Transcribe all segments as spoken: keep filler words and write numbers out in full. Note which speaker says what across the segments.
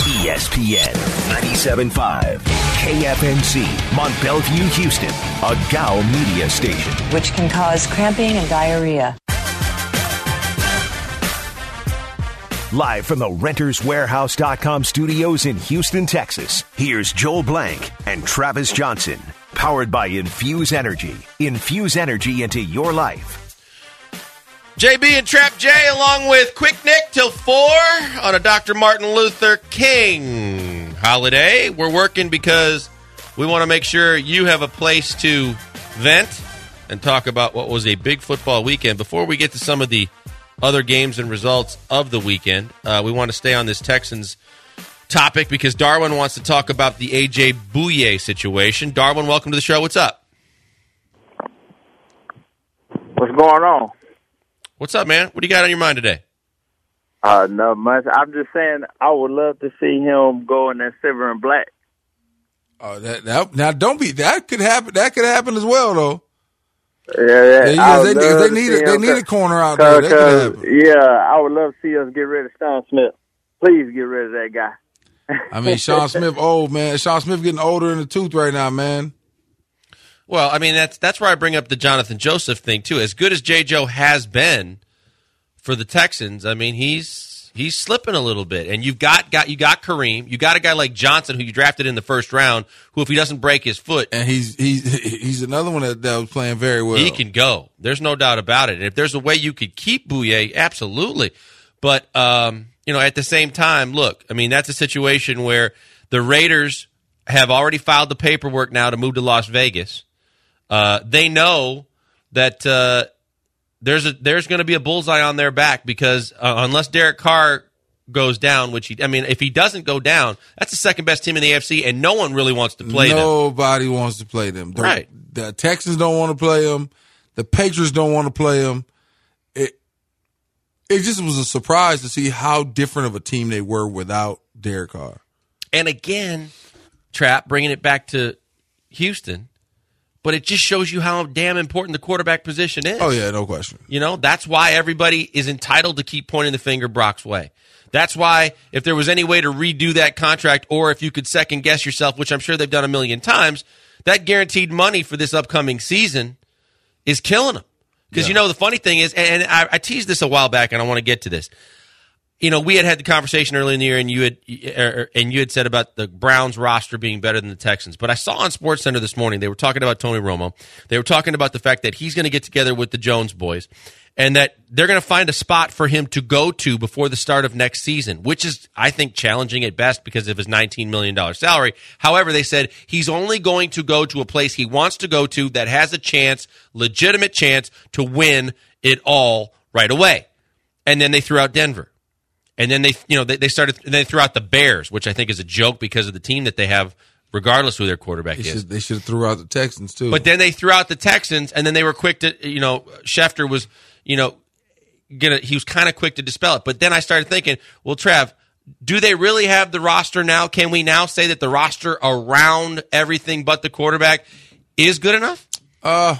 Speaker 1: E S P N ninety-seven point five, K F N C, Mont Belvieu, Houston, a G A O media station.
Speaker 2: Which can cause cramping and diarrhea.
Speaker 1: Live from the Renters Warehouse dot com studios in Houston, Texas, here's Joel Blank and Travis Johnson. Powered by Infuse Energy. Infuse energy into your life.
Speaker 3: J B and Trap J along with Quick Nick till four on a Doctor Martin Luther King holiday. We're working because we want to make sure you have a place to vent and talk about what was a big football weekend. Before we get to some of the other games and results of the weekend, uh, we want to stay on this Texans topic because Darwin wants to talk about the A J Bouye situation. Darwin, welcome to the show. What's up?
Speaker 4: What's going on?
Speaker 3: What's up, man? What do you got on your mind today?
Speaker 4: Uh, not much. I'm just saying I would love to see him go in that silver and black.
Speaker 5: Oh, that, that now don't be that could happen. That could happen as well, though.
Speaker 4: Yeah, yeah.
Speaker 5: yeah, yeah they, they need a, they need a corner out there. That could happen.
Speaker 4: Yeah, I would love to see us get rid of Sean Smith. Please get rid of that guy.
Speaker 5: I mean, Sean Smith, old man. Sean Smith getting older in the tooth right now, man.
Speaker 3: Well, I mean, that's that's where I bring up the Jonathan Joseph thing, too. As good as J. Joe has been for the Texans, I mean, he's he's slipping a little bit. And you've got, got you got Kareem. You got a guy like Johnson, who you drafted in the first round, who, if he doesn't break his foot.
Speaker 5: And he's he's he's another one that, that was playing very well.
Speaker 3: He can go. There's no doubt about it. And if there's a way you could keep Bouye, absolutely. But, um, you know, at the same time, look, I mean, that's a situation where the Raiders have already filed the paperwork now to move to Las Vegas. Uh, they know that uh, there's a, there's going to be a bullseye on their back because uh, unless Derek Carr goes down, which he, I mean, if he doesn't go down, that's the second best team in the A F C, and no one really wants to play
Speaker 5: Nobody
Speaker 3: them.
Speaker 5: Nobody wants to play them. The,
Speaker 3: right.
Speaker 5: The Texans don't want to play them. The Patriots don't want to play them. It it just was a surprise to see how different of a team they were without Derek Carr.
Speaker 3: And again, Trap, bringing it back to Houston. But it just shows you how damn important the quarterback position is.
Speaker 5: Oh, yeah, no question.
Speaker 3: You know, that's why everybody is entitled to keep pointing the finger Brock's way. That's why if there was any way to redo that contract or if you could second-guess yourself, which I'm sure they've done a million times, that guaranteed money for this upcoming season is killing them. Because, yeah. you know, the funny thing is, and I, I teased this a while back, and I want to get to this. You know, we had had the conversation early in the year, and you had and you had said about the Browns roster being better than the Texans. But I saw on SportsCenter this morning they were talking about Tony Romo. They were talking about the fact that he's going to get together with the Jones boys, and that they're going to find a spot for him to go to before the start of next season, which is, I think, challenging at best because of his nineteen million dollars salary. However, they said he's only going to go to a place he wants to go to that has a chance, legitimate chance, to win it all right away. And then they threw out Denver. And then they, you know, they, they started. And they threw out the Bears, which I think is a joke because of the team that they have, regardless who their quarterback
Speaker 5: they
Speaker 3: is.
Speaker 5: Should, they should have threw out the Texans too.
Speaker 3: But then they threw out the Texans, and then they were quick to, you know, Schefter was, you know, gonna. He was kind of quick to dispel it. But then I started thinking, well, Trev, do they really have the roster now? Can we now say that the roster around everything but the quarterback is good enough?
Speaker 5: Uh.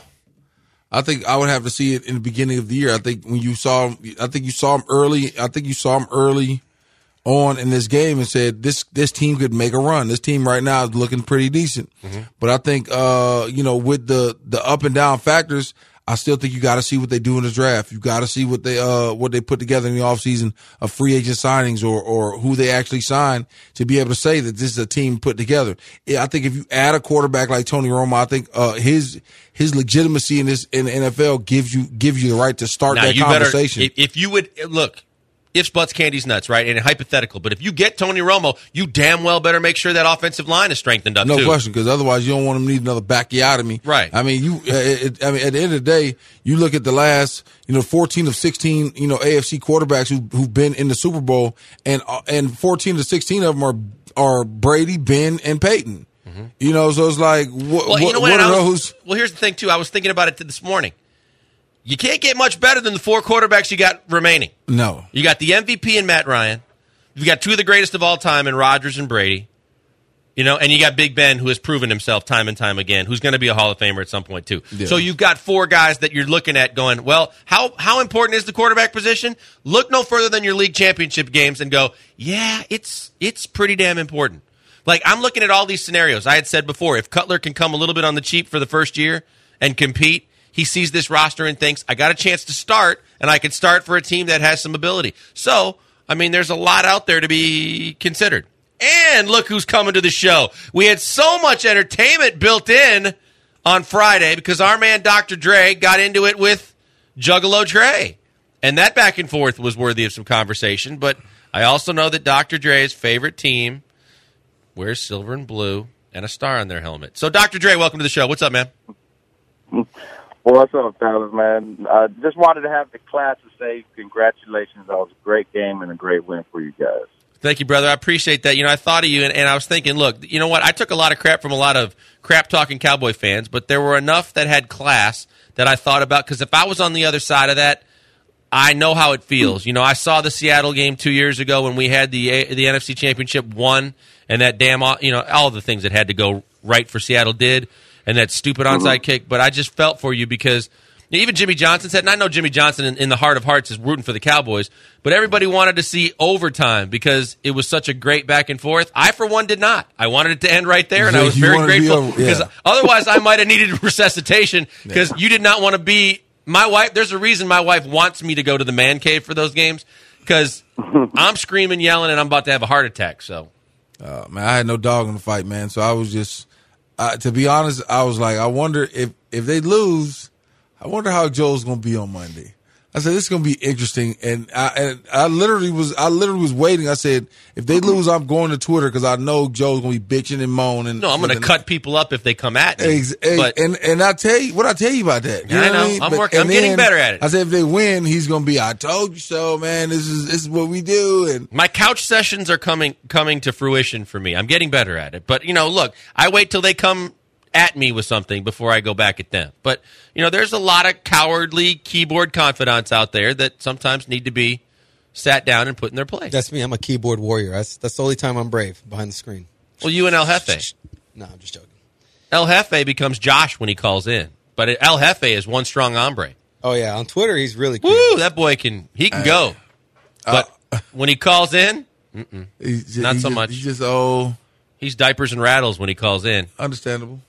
Speaker 5: I think I would have to see it in the beginning of the year. I think when you saw him, I think you saw him early. I think you saw him early on in this game and said this this team could make a run. This team right now is looking pretty decent. Mm-hmm. But I think uh, you know, with the the up and down factors, I still think you got to see what they do in the draft. You got to see what they uh what they put together in the offseason of free agent signings or or who they actually sign to be able to say that this is a team put together. Yeah, I think if you add a quarterback like Tony Romo, I think uh his his legitimacy in this in the N F L gives you gives you the right to start
Speaker 3: now,
Speaker 5: that
Speaker 3: you
Speaker 5: conversation.
Speaker 3: Better, if, if you would look. Ifs, buts, candies, nuts, right? And hypothetical. But if you get Tony Romo, you damn well better make sure that offensive line is strengthened up,
Speaker 5: no
Speaker 3: too.
Speaker 5: No question, because otherwise you don't want them to need another Bacchiotomy.
Speaker 3: Right.
Speaker 5: I mean, you. It, I mean, at the end of the day, you look at the last, you know, fourteen of sixteen, you know, A F C quarterbacks who, who've been in the Super Bowl, and and fourteen to sixteen of them are are Brady, Ben, and Peyton. Mm-hmm. You know, so it's like, what,
Speaker 3: well, you know
Speaker 5: what, what are
Speaker 3: was,
Speaker 5: those?
Speaker 3: Well, here's the thing, too. I was thinking about it this morning. You can't get much better than the four quarterbacks you got remaining.
Speaker 5: No.
Speaker 3: You got the M V P in Matt Ryan. You got two of the greatest of all time in Rodgers and Brady. You know, and you got Big Ben, who has proven himself time and time again, who's going to be a Hall of Famer at some point, too. Yeah. So you've got four guys that you're looking at going, well, how how important is the quarterback position? Look no further than your league championship games and go, yeah, it's it's pretty damn important. Like, I'm looking at all these scenarios. I had said before, if Cutler can come a little bit on the cheap for the first year and compete, he sees this roster and thinks, I got a chance to start, and I can start for a team that has some ability. So, I mean, there's a lot out there to be considered. And look who's coming to the show. We had so much entertainment built in on Friday because our man Doctor Dre got into it with Juggalo Dre. And that back and forth was worthy of some conversation. But I also know that Doctor Dre's favorite team wears silver and blue and a star on their helmet. So, Doctor Dre, welcome to the show. What's up, man?
Speaker 4: What's up, fellas, man? I uh, just wanted to have the class to say congratulations. That was a great game and a great win for you guys.
Speaker 3: Thank you, brother. I appreciate that. You know, I thought of you, and, and I was thinking, look, you know what? I took a lot of crap from a lot of crap-talking Cowboy fans, but there were enough that had class that I thought about, because if I was on the other side of that, I know how it feels. You know, I saw the Seattle game two years ago when we had the the N F C Championship won, and that damn, you know, all the things that had to go right for Seattle did, and that stupid onside mm-hmm. kick. But I just felt for you because even Jimmy Johnson said, and I know Jimmy Johnson in, in the heart of hearts is rooting for the Cowboys, but everybody wanted to see overtime because it was such a great back and forth. I, for one, did not. I wanted it to end right there, and I was very grateful be because yeah. otherwise I might have needed resuscitation because yeah. you did not want to be my wife. There's a reason my wife wants me to go to the man cave for those games because I'm screaming, yelling, and I'm about to have a heart attack. So,
Speaker 5: uh, man, I had no dog in the fight, man. So I was just, uh, to be honest, I was like, I wonder if if they lose. I wonder how Joe's going to be on Monday. I said, this is going to be interesting. And I, and I literally was, I literally was waiting. I said, if they lose, I'm going to Twitter because I know Joe's going to be bitching and moaning.
Speaker 3: No, I'm going to cut people up if they come at me.
Speaker 5: Ex- but, and, and I tell you, what I tell you about that? You
Speaker 3: yeah,
Speaker 5: know
Speaker 3: I know.
Speaker 5: I mean?
Speaker 3: I'm
Speaker 5: but,
Speaker 3: working. I'm getting better at it.
Speaker 5: I said, if they win, he's going to be, I told you so, man. This is, this is what we do. And
Speaker 3: my couch sessions are coming, coming to fruition for me. I'm getting better at it. But, you know, look, I wait till they come at me with something before I go back at them. But, you know, there's a lot of cowardly keyboard confidants out there that sometimes need to be sat down and put in their place.
Speaker 6: That's me. I'm a keyboard warrior. That's that's the only time I'm brave behind the screen.
Speaker 3: Well, you and El Jefe.
Speaker 6: No, I'm just joking.
Speaker 3: El Jefe becomes Josh when he calls in. But El Jefe is one strong hombre.
Speaker 6: Oh, yeah. On Twitter, he's really cool.
Speaker 3: Woo, that boy can, he can uh, go. But uh, when he calls in, mm-mm,
Speaker 5: just,
Speaker 3: not so
Speaker 5: just,
Speaker 3: much.
Speaker 5: He's just, oh.
Speaker 3: He's diapers and rattles when he calls in.
Speaker 5: Understandable.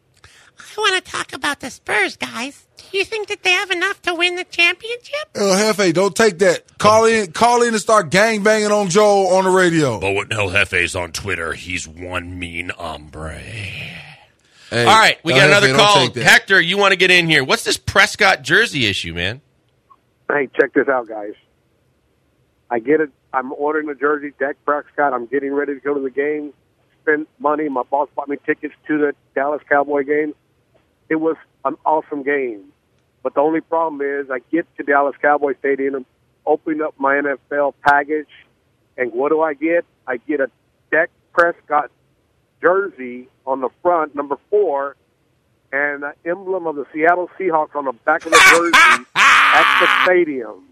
Speaker 7: I want to talk about the Spurs, guys. Do you think that they have enough to win the championship?
Speaker 5: El Jefe, don't take that. Call in, call in and start gangbanging on Joe on the radio.
Speaker 3: But when El Jefe's on Twitter, he's one mean hombre. Hey, all right, we got another call. Hector, you want to get in here. What's this Prescott jersey issue, man?
Speaker 8: Hey, check this out, guys. I get it. I'm ordering a jersey, Dak Prescott. I'm getting ready to go to the game, spend money. My boss bought me tickets to the Dallas Cowboy game. It was an awesome game. But the only problem is I get to Dallas Cowboy Stadium, open up my N F L package, and what do I get? I get a Dak Prescott jersey on the front, number four, and an emblem of the Seattle Seahawks on the back of the jersey at the stadium.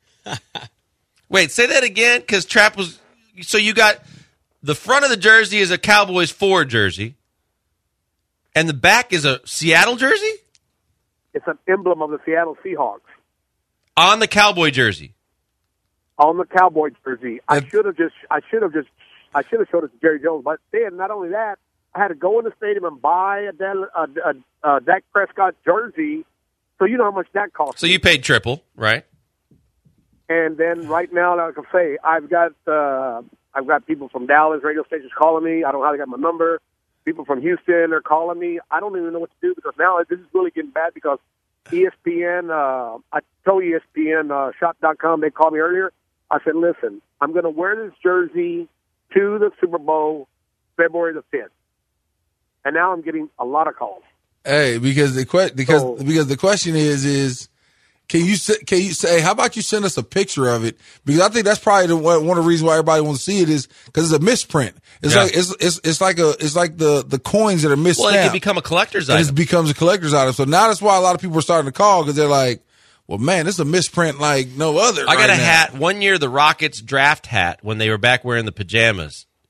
Speaker 3: Wait, say that again, because Trap was... So you got... The front of the jersey is a Cowboys four jersey, and the back is a Seattle jersey?
Speaker 8: It's an emblem of the Seattle Seahawks.
Speaker 3: On the Cowboy jersey?
Speaker 8: On the Cowboy jersey. I should have just... I should have just... I should have showed it to Jerry Jones, but then not only that, I had to go in the stadium and buy a, a, a, a Dak Prescott jersey. So you know how much that costs.
Speaker 3: So you paid triple, right?
Speaker 8: And then right now, like I say, I've got uh, I've got people from Dallas radio stations calling me. I don't know how they got my number. People from Houston are calling me. I don't even know what to do because now this is really getting bad because E S P N, uh, I told E S P N uh, shop dot com, they called me earlier. I said, listen, I'm going to wear this jersey to the Super Bowl February the fifth. And now I'm getting a lot of calls.
Speaker 5: Hey, because the que- because
Speaker 8: so,
Speaker 5: because the question is is can you say, can you say how about you send us a picture of it? Because I think that's probably the, one of the reasons why everybody wants to see it is because it's a misprint. It's yeah. like it's it's it's like a it's like the, the coins that are misstamped.
Speaker 3: Well, it can become a collector's item.
Speaker 5: It becomes a collector's item. So now that's why a lot of people are starting to call because they're like, well, man, this is a misprint like no other.
Speaker 3: I got
Speaker 5: right
Speaker 3: a
Speaker 5: now.
Speaker 3: hat one year, the Rockets draft hat when they were back wearing the pajamas.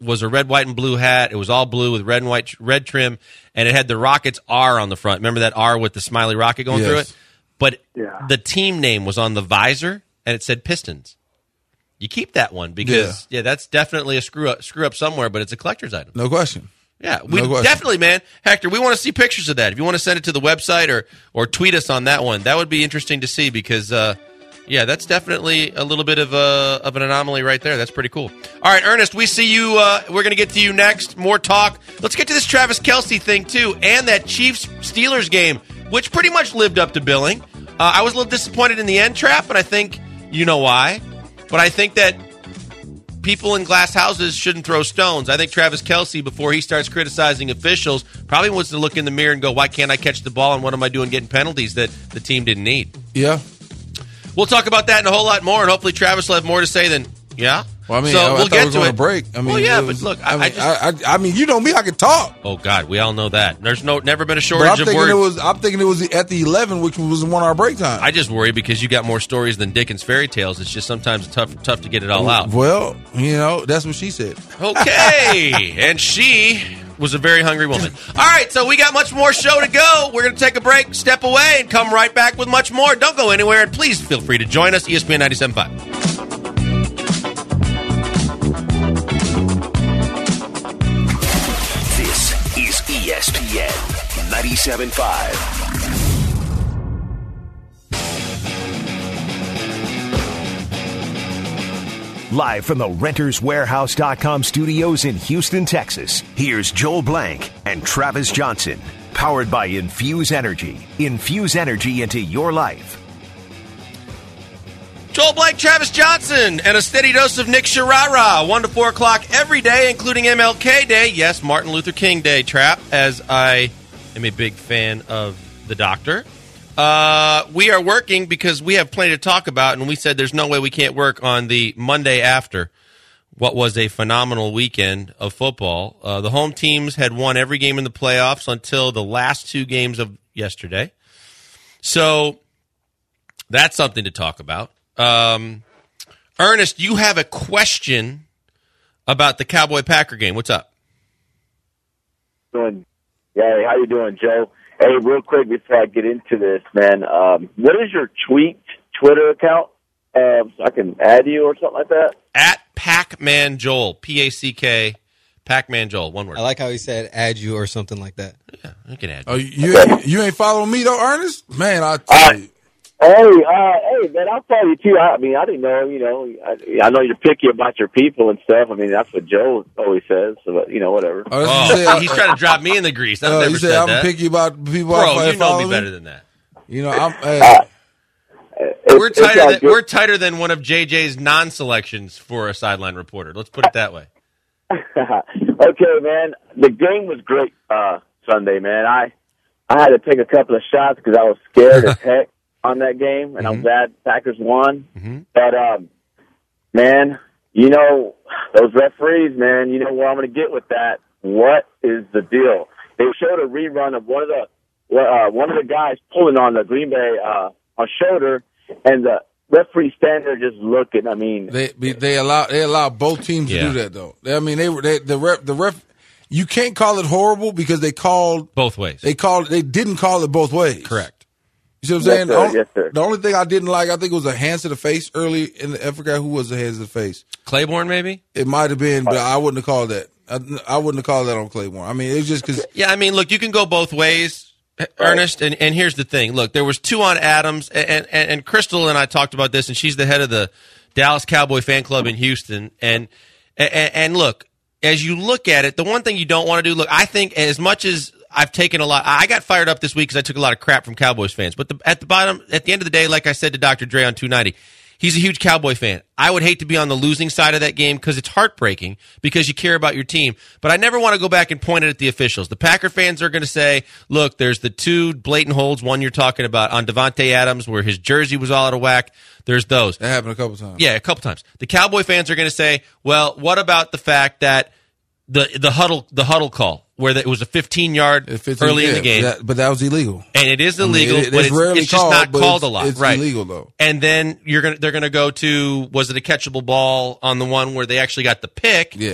Speaker 3: was a red, white, and blue hat. It was all blue with red and white red trim, and it had the Rockets R on the front. Remember that R with the smiley rocket going
Speaker 5: Yes.
Speaker 3: through it? But
Speaker 8: Yeah.
Speaker 3: the team name was on the visor, and it said Pistons. You keep that one because yeah, yeah that's definitely a screw up screw up somewhere, but it's a collector's item.
Speaker 5: No question.
Speaker 3: Yeah, we
Speaker 5: No question.
Speaker 3: definitely, man. Hector, we want to see pictures of that. If you want to send it to the website or or tweet us on that one, that would be interesting to see because, uh, yeah, that's definitely a little bit of a of an anomaly right there. That's pretty cool. All right, Ernest, we see you. Uh, we're going to get to you next. More talk. Let's get to this Travis Kelce thing too, and that Chiefs Steelers game, which pretty much lived up to billing. Uh, I was a little disappointed in the end, Trap, and I think you know why. But I think that people in glass houses shouldn't throw stones. I think Travis Kelce, before he starts criticizing officials, probably wants to look in the mirror and go, why can't I catch the ball and what am I doing getting penalties that the team didn't need?
Speaker 5: Yeah.
Speaker 3: We'll talk about that and a whole lot more, and hopefully Travis will have more to say than, yeah?
Speaker 5: Well, I mean,
Speaker 3: so
Speaker 5: I, I
Speaker 3: we'll
Speaker 5: thought
Speaker 3: get
Speaker 5: we were
Speaker 3: to
Speaker 5: on
Speaker 3: it.
Speaker 5: a break. I mean,
Speaker 3: well, yeah,
Speaker 5: it was-
Speaker 3: but look,
Speaker 5: I
Speaker 3: I,
Speaker 5: mean,
Speaker 3: I just...
Speaker 5: I, I, I mean, you know me, I can talk.
Speaker 3: Oh, God, we all know that. There's no never been a
Speaker 5: But
Speaker 3: shortage
Speaker 5: I'm
Speaker 3: of
Speaker 5: thinking
Speaker 3: words.
Speaker 5: it was. I'm thinking it was at the eleven, which was one of our break time.
Speaker 3: I just worry because you got more stories than Dickens fairy tales. It's just sometimes tough tough to get it all out.
Speaker 5: Well, you know, that's what she said.
Speaker 3: Okay, and she was a very hungry woman. All right, so we got much more show to go. We're going to take a break, step away, and come right back with much more. Don't go anywhere, and please feel free to join us, E S P N ninety-seven point five.
Speaker 1: This is E S P N ninety-seven point five. Live from the Renters Warehouse dot com studios in Houston, Texas, here's Joel Blank and Travis Johnson. Powered by Infuse Energy. Infuse energy into your life.
Speaker 3: Joel Blank, Travis Johnson, and a steady dose of Nick Sharara. one to four o'clock every day, including M L K Day. Yes, Martin Luther King Day, Trap, as I am a big fan of the doctor. Uh, we are working because we have plenty to talk about, and we said there's no way we can't work on the Monday after what was a phenomenal weekend of football. Uh, the home teams had won every game in the playoffs until the last two games of yesterday. So that's something to talk about. Um, Ernest, you have a question about the Cowboy-Packer game. What's up?
Speaker 4: Doing, yeah, how you doing, Joe? Hey, real quick before I get into this, man, um, what is your tweet Twitter account? Um, so I can add you or something like that.
Speaker 3: At Pac-Man Joel, P A C K, Pac-Man Joel, one word.
Speaker 6: I like how he said add you or something like that.
Speaker 3: Yeah, I can add.
Speaker 5: Oh, you ain't, you ain't following me though, Ernest? Man, I tell
Speaker 4: Uh,
Speaker 5: you.
Speaker 4: Hey, uh, hey, man, I'll follow you too. I, I mean, I didn't know, you know, I, I know you're picky about your people and stuff. I mean, that's what Joe always says. So, but, you know, whatever.
Speaker 5: Oh, that's what you
Speaker 3: Oh,
Speaker 5: said.
Speaker 3: he's trying to drop me in the grease. I've
Speaker 5: Uh,
Speaker 3: never
Speaker 5: you
Speaker 3: said
Speaker 5: said I'm
Speaker 3: that.
Speaker 5: picky about people.
Speaker 3: Bro,
Speaker 5: that
Speaker 3: you know
Speaker 5: follow
Speaker 3: me better than that.
Speaker 5: You know, I'm. Hey,
Speaker 4: Uh, It's-
Speaker 3: We're
Speaker 4: it's
Speaker 3: tighter.
Speaker 4: all
Speaker 3: Than,
Speaker 4: good.
Speaker 3: we're tighter than one of J J's non-selections for a sideline reporter. Let's put it that way.
Speaker 4: Okay, man. The game was great uh, Sunday, man. I I had to take a couple of shots because I was scared as heck on that game, and I'm glad Packers won.
Speaker 3: Mm-hmm.
Speaker 4: But, um, man, you know, those referees, man, you know where I'm going to get with that. What is the deal? They showed a rerun of one of the uh, one of the guys pulling on the Green Bay uh, on shoulder, and the referee standing there just looking. I mean,
Speaker 5: they they allow they allow both teams
Speaker 3: Yeah.
Speaker 5: to do that though. I mean, they were they, the ref the ref. You can't call it horrible because they called
Speaker 3: Both ways.
Speaker 5: they called they didn't call it both ways.
Speaker 3: Correct.
Speaker 5: You see what I'm
Speaker 4: Yes,
Speaker 5: saying?
Speaker 4: sir.
Speaker 5: The only,
Speaker 4: Yes, sir.
Speaker 5: the only thing I didn't like, I think it was a hands to the face early in the. I forgot who was the hands to the face.
Speaker 3: Claiborne, maybe?
Speaker 5: It might have been, but I wouldn't have called that. I, I wouldn't have called that on Claiborne. I mean, it's just because.
Speaker 3: Yeah, I mean, look, you can go both ways, Ernest, and, and here's the thing. Look, there was two on Adams, and, and, and Crystal and I talked about this, and she's the head of the Dallas Cowboy fan club in Houston. And, and, and look, as you look at it, the one thing you don't want to do, look, I think as much as I've taken a lot, I got fired up this week because I took a lot of crap from Cowboys fans. But the, at the bottom, at the end of the day, like I said to Doctor Dre on two ninety, he's a huge Cowboy fan. I would hate to be on the losing side of that game because it's heartbreaking because you care about your team. But I never want to go back and point it at the officials. The Packer fans are going to say, look, there's the two blatant holds, one you're talking about on Devontae Adams where his jersey was all out of whack. There's those.
Speaker 5: That happened a couple times.
Speaker 3: Yeah, a couple times. The Cowboy fans are going to say, well, what about the fact that the the huddle the huddle call where the, it was a fifteen-yard
Speaker 5: fifteen,
Speaker 3: early in
Speaker 5: yeah,
Speaker 3: the game.
Speaker 5: that- but that was illegal.
Speaker 3: And it is
Speaker 5: I mean,
Speaker 3: illegal,
Speaker 5: it-
Speaker 3: but
Speaker 5: it's
Speaker 3: it's,
Speaker 5: rarely
Speaker 3: it's just
Speaker 5: called,
Speaker 3: not
Speaker 5: but
Speaker 3: called
Speaker 5: it's-
Speaker 3: a lot,
Speaker 5: it's
Speaker 3: right?
Speaker 5: illegal, though.
Speaker 3: And then you're gonna they're gonna go to was it a catchable ball on the one where they actually got the pick?
Speaker 5: Yeah.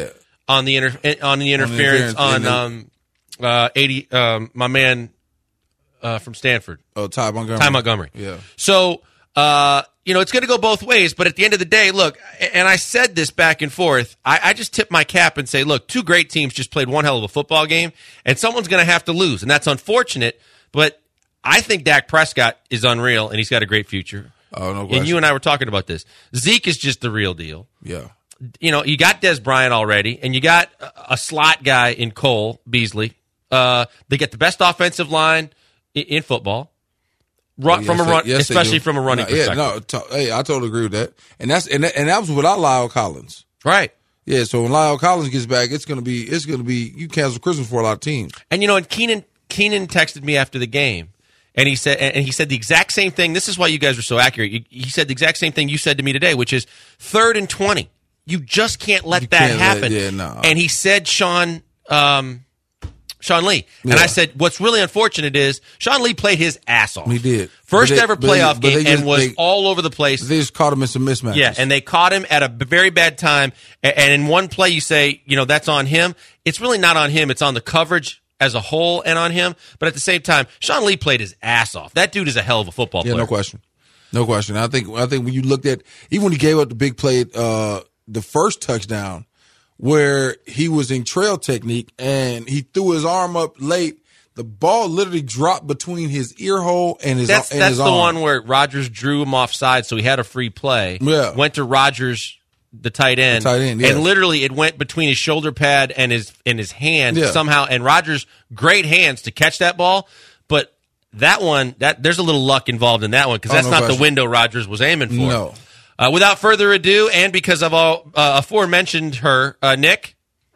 Speaker 3: on the inter- on the interference on,
Speaker 5: interference,
Speaker 3: um uh eighty um my man uh from Stanford.
Speaker 5: Oh, Ty Montgomery.
Speaker 3: Ty Montgomery.
Speaker 5: Yeah.
Speaker 3: So uh you know, it's going to go both ways, but at the end of the day, look, and I said this back and forth, I, I just tip my cap and say, look, two great teams just played one hell of a football game, and someone's going to have to lose, and that's unfortunate, but I think Dak Prescott is unreal, and he's got a great future.
Speaker 5: Oh, no question.
Speaker 3: And you and I were talking about this. Zeke is just the real deal.
Speaker 5: Yeah.
Speaker 3: You know, you got Des Bryant already, and you got a, a slot guy in Cole Beasley. Uh, they get the best offensive line in, in football. Run,
Speaker 5: Oh,
Speaker 3: from
Speaker 5: yes,
Speaker 3: a run,
Speaker 5: they- yes, they
Speaker 3: especially
Speaker 5: do.
Speaker 3: from a running
Speaker 5: no, yeah,
Speaker 3: perspective.
Speaker 5: no, to, hey, I totally agree with that. And that's and that, and that was without Lyle Collins.
Speaker 3: Right.
Speaker 5: Yeah, so when Lyle Collins gets back, it's gonna be it's gonna be you cancel Christmas for a lot of teams.
Speaker 3: And you know, and Keenan Keenan texted me after the game, and he said, and he said the exact same thing. This is why you guys are so accurate. He, he said the exact same thing you said to me today, which is third and twenty. You just can't let
Speaker 5: You
Speaker 3: that
Speaker 5: can't let-
Speaker 3: happen.
Speaker 5: yeah, no.
Speaker 3: And he said, Sean. Um, Sean Lee. And
Speaker 5: Yeah.
Speaker 3: I said, what's really unfortunate is Sean Lee played his ass off.
Speaker 5: He did.
Speaker 3: First
Speaker 5: But they-
Speaker 3: ever
Speaker 5: but they-
Speaker 3: playoff
Speaker 5: but they
Speaker 3: game
Speaker 5: just-
Speaker 3: and was
Speaker 5: they-
Speaker 3: all over the place.
Speaker 5: They just caught him in some mismatches.
Speaker 3: Yeah, and they caught him at a b- very bad time. A- And in one play, you say, you know, that's on him. It's really not on him. It's on the coverage as a whole and on him. But at the same time, Sean Lee played his ass off. That dude is a hell of a football
Speaker 5: yeah,
Speaker 3: player.
Speaker 5: no question, no question. I think I think when you looked at even when he gave up the big play, uh, the first touchdown, where he was in trail technique and he threw his arm up late. The ball literally dropped between his ear hole and his
Speaker 3: That's
Speaker 5: and
Speaker 3: that's
Speaker 5: his
Speaker 3: the
Speaker 5: arm.
Speaker 3: one where Rodgers drew him offside, so he had a free play.
Speaker 5: Yeah.
Speaker 3: Went to Rodgers, the tight end,
Speaker 5: The tight end, yes.
Speaker 3: and literally it went between his shoulder pad and his and his hand
Speaker 5: Yeah.
Speaker 3: somehow. And Rodgers, great hands to catch that ball, but that one, that there's a little luck involved in that one because
Speaker 5: Oh,
Speaker 3: that's
Speaker 5: no
Speaker 3: not
Speaker 5: question.
Speaker 3: the window Rodgers was aiming for.
Speaker 5: No.
Speaker 3: Uh, without further ado, and because of all uh, aforementioned her, uh, Nick,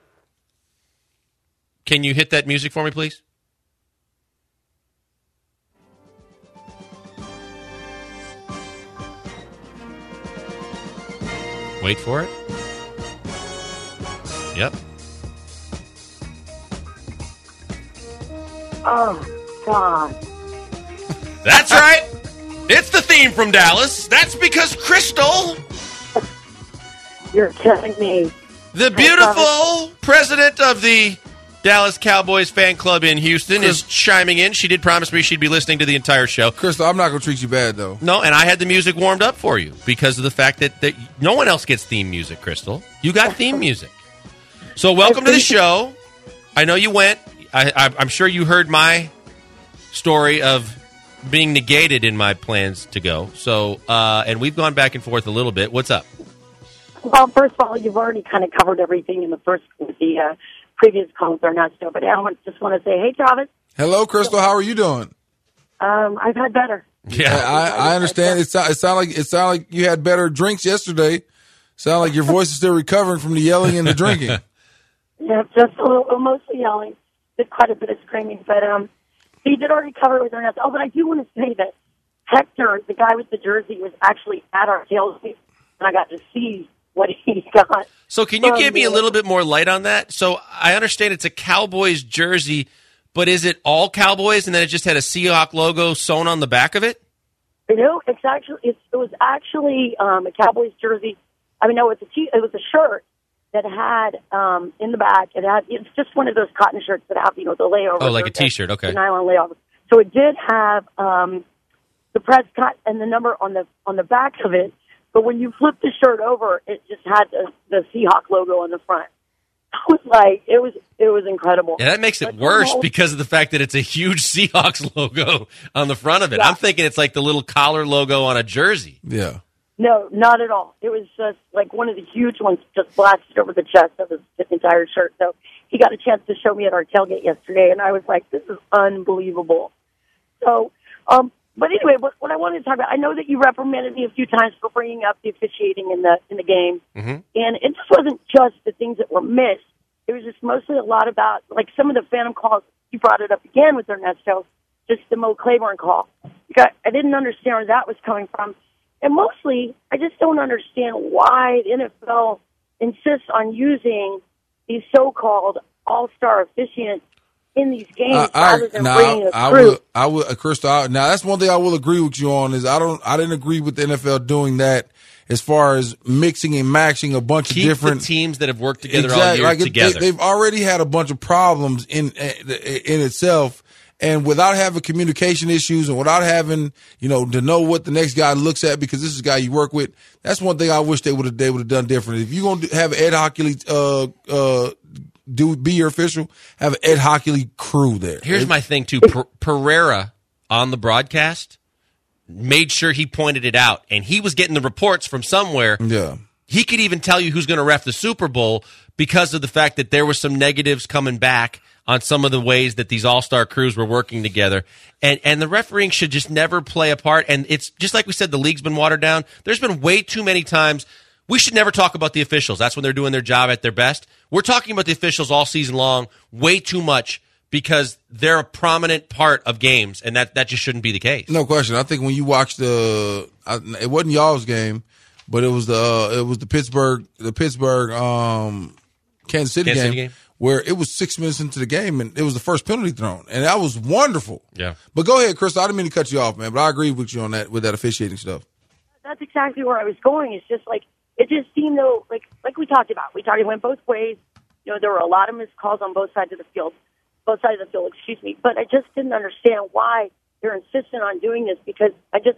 Speaker 3: can you hit that music for me, please? Wait for it. Yep.
Speaker 9: Oh, God.
Speaker 3: That's right. It's the theme from Dallas. That's because Crystal,
Speaker 9: You're killing me.
Speaker 3: the beautiful president of the Dallas Cowboys fan club in Houston, is chiming in. She did promise me she'd be listening to the entire show.
Speaker 5: Crystal, I'm not going to treat you bad, though.
Speaker 3: No, and I had the music warmed up for you because of the fact that, that no one else gets theme music, Crystal. You got theme music. So welcome to the show. I know you went. I, I, I'm sure you heard my story of being negated in my plans to go. So, uh, and we've gone back and forth a little bit. What's up?
Speaker 9: Well, first of all, you've already kind of covered everything in the first, with the uh, previous calls are not so. But I want- just want to say, hey, Travis.
Speaker 5: Hello, Crystal. How are you doing?
Speaker 9: Um, I've had better.
Speaker 3: Yeah,
Speaker 5: I, I understand. It sound, it sound like it sound like you had better drinks yesterday. Sound like your voice is still recovering from the yelling and the drinking.
Speaker 9: Yeah, just a little, mostly yelling. Did quite a bit of screaming, but um, he did already cover it with our nets. Oh, but I do want to say that Hector, the guy with the jersey, was actually at our tailgate, and I got to see what he got.
Speaker 3: So can you
Speaker 9: from
Speaker 3: give me a
Speaker 9: the-
Speaker 3: little bit more light on that? So I understand it's a Cowboys jersey, but is it all Cowboys and then it just had a Seahawk logo sewn on the back of it?
Speaker 9: You know, it's actually it's, it was actually um, a Cowboys jersey. I mean, no, it's a t- it was a shirt that had um, in the back. It had it's just one of those cotton shirts that have you know the layover.
Speaker 3: Oh, like a
Speaker 9: the-
Speaker 3: T-shirt, okay.
Speaker 9: The nylon layover. So it did have um, the Prescott and the number on the on the back of it. But when you flip the shirt over, it just had the, the Seahawk logo on the front. I was like, it was it was incredible.
Speaker 3: Yeah, that makes it
Speaker 9: But
Speaker 3: worse
Speaker 9: no,
Speaker 3: because of the fact that it's a huge Seahawks logo on the front of it.
Speaker 9: Yeah.
Speaker 3: I'm thinking it's like the little collar logo on a jersey.
Speaker 5: Yeah.
Speaker 9: No, not at all. It was just like one of the huge ones just blasted over the chest of his entire shirt. So he got a chance to show me at our tailgate yesterday, and I was like, this is unbelievable. So, um, but anyway, what, what I wanted to talk about, I know that you reprimanded me a few times for bringing up the officiating in the in the game,
Speaker 3: Mm-hmm.
Speaker 9: and it just wasn't just the things that were missed. It was just mostly a lot about, like, some of the phantom calls. You brought it up again with Ernesto, just the Mo Claiborne call. Like, I, I didn't understand where that was coming from. And mostly, I just don't understand why the N F L insists on using these so-called all-star officiants in these games
Speaker 5: I, I,
Speaker 9: rather than
Speaker 5: now,
Speaker 9: bringing a
Speaker 5: I
Speaker 9: crew.
Speaker 5: will, I will, uh, Crystal. I, now that's one thing I will agree with you on is I don't, I didn't agree with the N F L doing that as far as mixing and matching a bunch
Speaker 3: Keep
Speaker 5: of different
Speaker 3: the teams that have worked together
Speaker 5: exactly,
Speaker 3: all year
Speaker 5: like it,
Speaker 3: together.
Speaker 5: They, they've already had a bunch of problems in in itself. And without having communication issues and without having, you know, to know what the next guy looks at because this is a guy you work with, that's one thing I wish they would have they would have done different. If you're going to have Ed Hockley uh, uh, do be your official, have an Ed Hockley crew there.
Speaker 3: Here's
Speaker 5: it,
Speaker 3: my thing, too. Per- Pereira on the broadcast made sure he pointed it out, and he was getting the reports from somewhere.
Speaker 5: Yeah.
Speaker 3: He could even tell you who's going to ref the Super Bowl because of the fact that there were some negatives coming back on some of the ways that these all-star crews were working together. And and the refereeing should just never play a part. And it's just like we said, the league's been watered down. There's been way too many times. We should never talk about the officials. That's when they're doing their job at their best. We're talking about the officials all season long way too much because they're a prominent part of games, and that, that just shouldn't be the case.
Speaker 5: No question. I think when you watch the I, – it wasn't y'all's game, but it was the uh, it was the Pittsburgh the Pittsburgh um, Kansas City,
Speaker 3: Kansas
Speaker 5: game,
Speaker 3: City game.
Speaker 5: Where it was six minutes into the game, and it was the first penalty thrown, and that was wonderful.
Speaker 3: Yeah.
Speaker 5: But go ahead, Chris. I didn't mean to cut you off, man, but I agree with you on that with that officiating stuff.
Speaker 9: That's exactly where I was going. It's just like it just seemed though like like we talked about. We talked it went both ways. You know, there were a lot of missed calls on both sides of the field, both sides of the field. Excuse me. But I just didn't understand why they're insistent on doing this because I just.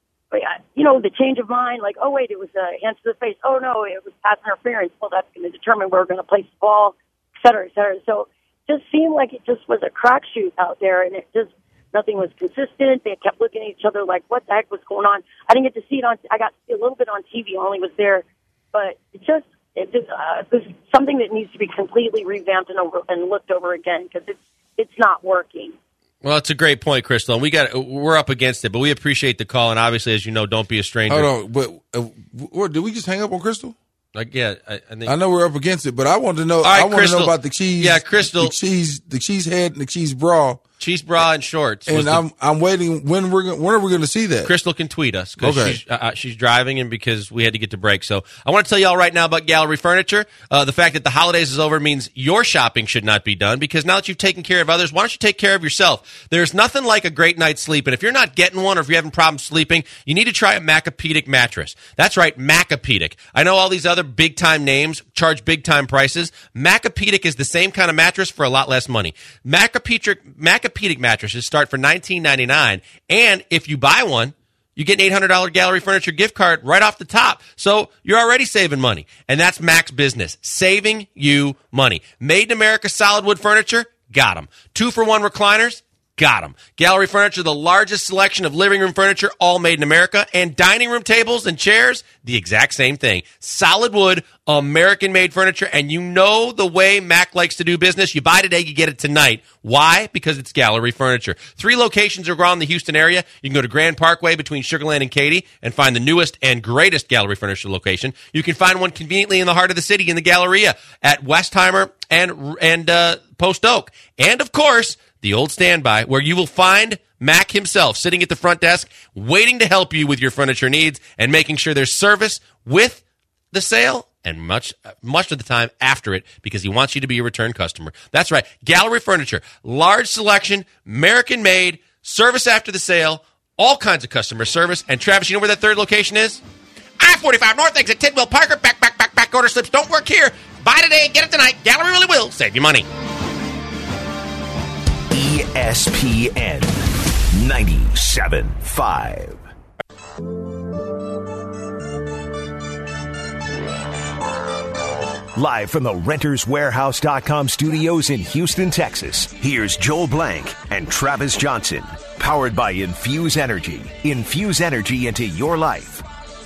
Speaker 9: You know, the change of mind, like, oh, wait, it was a hand to the face. Oh, no, it was pass interference. Well, that's going to determine where we're going to place the ball, et cetera, et cetera. So it just seemed like it just was a crapshoot out there, and it just, nothing was consistent. They kept looking at each other like, what the heck was going on? I didn't get to see it on, I got to see a little bit on T V, only was there. But it just, it just, uh, there's something that needs to be completely revamped and over and looked over again because it's, it's not working.
Speaker 3: Well, it's a great point, Crystal. And we got we're up against it, but we appreciate the call. And obviously, as you know, don't be a stranger.
Speaker 5: Hold on, but uh, what, did we just hang up on Crystal?
Speaker 3: Like, yeah, I, I think
Speaker 5: I know we're up against it, but I want to know.
Speaker 3: Right,
Speaker 5: I want
Speaker 3: Crystal.
Speaker 5: to know about the cheese.
Speaker 3: Yeah, Crystal.
Speaker 5: The cheese, the cheese head, and the cheese bra.
Speaker 3: Cheese bra and shorts.
Speaker 5: And
Speaker 3: the,
Speaker 5: I'm I'm waiting. When we're gonna, when are we going to see that?
Speaker 3: Crystal can tweet us because
Speaker 5: okay.
Speaker 3: she's, uh, she's driving and because we had to get to break. So I want to tell you all right now about Gallery Furniture. Uh, the fact that the holidays is over means your shopping should not be done because now that you've taken care of others, why don't you take care of yourself? There's nothing like a great night's sleep, and if you're not getting one or if you're having problems sleeping, you need to try a Macapedic mattress. That's right, Macapedic. I know all these other big time names charge big time prices. Macapedic is the same kind of mattress for a lot less money. Macapedic Macapedic mattresses start for nineteen ninety-nine, and if you buy one, you get an eight hundred dollars Gallery Furniture gift card right off the top. So you're already saving money, and that's Mac's business, saving you money. Made in America solid wood furniture, got them. Two for one recliners, got them. Gallery Furniture, the largest selection of living room furniture, all made in America, and dining room tables and chairs, the exact same thing. Solid wood, American-made furniture, and you know the way Mac likes to do business. You buy today, you get it tonight. Why? Because it's Gallery Furniture. Three locations are around the Houston area. You can go to Grand Parkway between Sugar Land and Katy and find the newest and greatest Gallery Furniture location. You can find one conveniently in the heart of the city in the Galleria at Westheimer and, and uh, Post Oak. And, of course, the old standby, where you will find Mac himself sitting at the front desk, waiting to help you with your furniture needs and making sure there's service with the sale and much much of the time after it because he wants you to be a return customer. That's right. Gallery Furniture, large selection, American-made, service after the sale, all kinds of customer service. And, Travis, you know where that third location is? I forty-five North Exit, Tidwell, Parker, back, back, back, back order slips. Don't work here. Buy today, get it tonight. Gallery really will save you money.
Speaker 1: E S P N ninety-seven point five. Live from the Renters Warehouse dot com studios in Houston, Texas, here's Joel Blank and Travis Johnson. Powered by Infuse Energy. Infuse energy into your life.